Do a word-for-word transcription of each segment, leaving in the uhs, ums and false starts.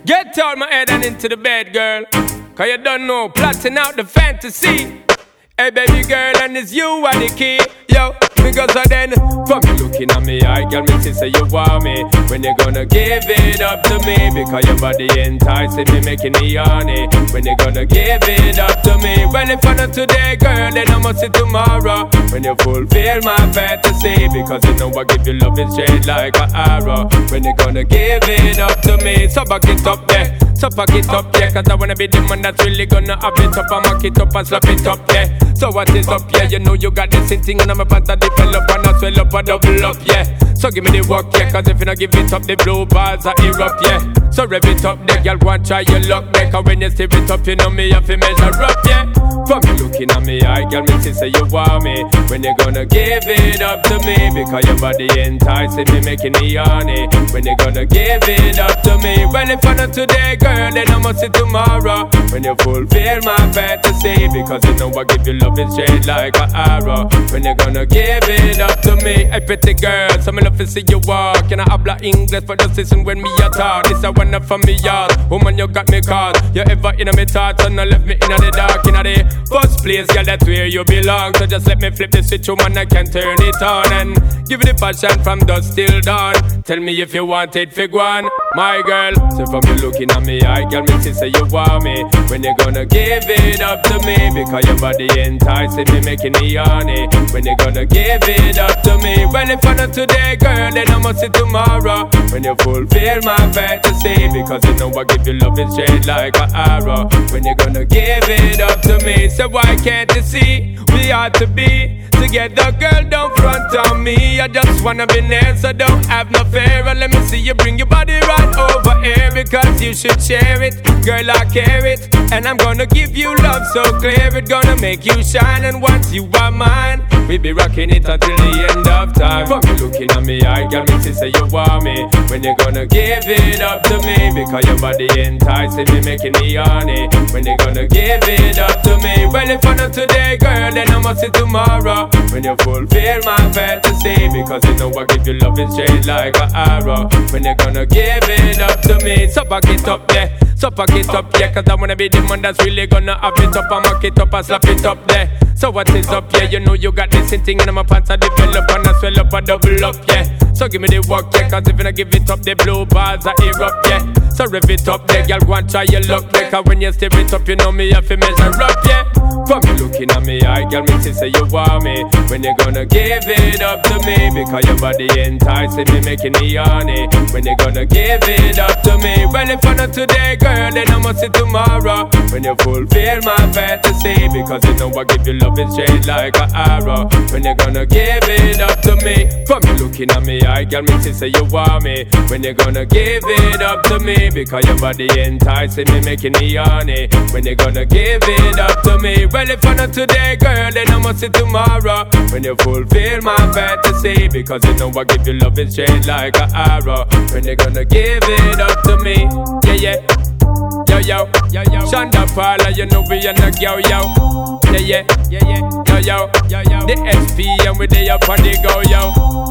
Get out my head and into the bed, girl. Cause you don't know, plotting out the fantasy. Hey baby girl, and it's you are the key. Yo, because of then, from you looking at me, I girl, me say you want me. When you gonna give it up to me? Because your body enticing me, making me horny. When you gonna give it up to me? Well, if I not today, girl, then I must see tomorrow. When you fulfill my fantasy, because you know I give you love straight like an arrow. When you gonna give it up to me? So back it up there, so back it up, yeah. Cause I wanna be the man that's really gonna have it up and mock it up and slap it up, yeah. So what is up, yeah? You know you got this thing and I'm about to develop and I swell up and double up, yeah. So give me the work, yeah. Cause if you not give it up, the blue bars are erupt, yeah. So rev it up, there, girl, go and try your luck, there. Cause when you stir it up, you know me have to measure up, yeah. From you looking at me, I girl, me say you want me. When you gonna give it up to me? Because your body enticing me, making me horny. When you gonna give it up to me? Well, if I not today, girl, then I must see tomorrow. When you fulfill my fantasy, because you know I give you love straight like an arrow. When you gonna give it up to me? Hey pretty girl, so me love to see you walk. And I habla English for just listen when me a talk. This a one up from me yard. Woman, you got me caught. You ever in my thoughts and I left me in the dark. In the first place, girl, that's where you belong. So just let me flip the switch, woman, I can turn it on. And give it the passion from dusk till dawn. Tell me if you want it, fig one. My girl, so from you looking at me, I girl, me say you want me. When you gonna give it up to me? Because your body enticing me, making me horny. When you gonna give it up to me? Well, if I not today, girl, then I must see tomorrow. When you fulfill my fantasy, because you know I give you love straight like an arrow. When you gonna give it up to me? So why can't you see we ought to be together, girl? Don't front on me. I just wanna be near, so don't have no fear. And let me see you bring your body right over here, because you should share it, girl. I care it, and I'm gonna give you love so clear. It gonna make you shine, and once you are mine, we be rocking it until the end of time. From you looking at me, I got me to say you want me. When you gonna give it up to me? Because your body enticing me, making me horny. When you gonna give it up to me? Well, if I not today, girl, then I must see tomorrow. When you fulfill my fantasy, because you know I give you love straight like an arrow. When you gonna give it up to me? So back it up there, so pack it up, yeah. Cause I wanna be the man that's really gonna have it up and mock it up and slap it up there. So what is up, yeah? You know you got this thing in my pants, I develop and I swell up and double up, yeah. So give me the work, yeah. Cause if you not give it up, the blue bars are erupt, yeah. So rev it up there, girl, go and try your luck there. Cause when you stir it up, you know me have to measure up, yeah. From you looking at me, I girl, me say you want me. When you gonna give it up to me? Because your body enticing me, making me horny. When you gonna give it up to me? Well, if I not today, girl, then I must see tomorrow. When you fulfill my fantasy, because you know I give you love straight like an arrow. When you gonna give it up to me? From you looking at me, I girl, me say you want me. When you gonna give it up to me? Because your body enticing me, making me horny. When you gonna give it up to me? Well, if I not today, girl, then I must see tomorrow. When you fulfill my fantasy, because you know I give you love straight like an arrow. When you gonna give it up to me? Yeah, yeah. Yo, yo, yo, yo. Shonda Paula, you know we are not yo, yo. Yeah, yeah, yeah, yeah. Yo, yo, yo, yo. The S P and we they up on the go, yo.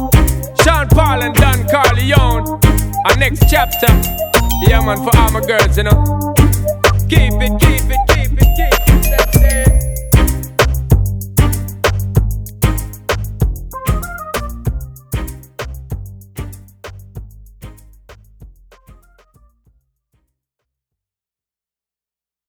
Sean Paul and Don Carleone. Our next chapter. Yeah, man, for all my girls, you know. Keep it, keep it, keep it, keep it.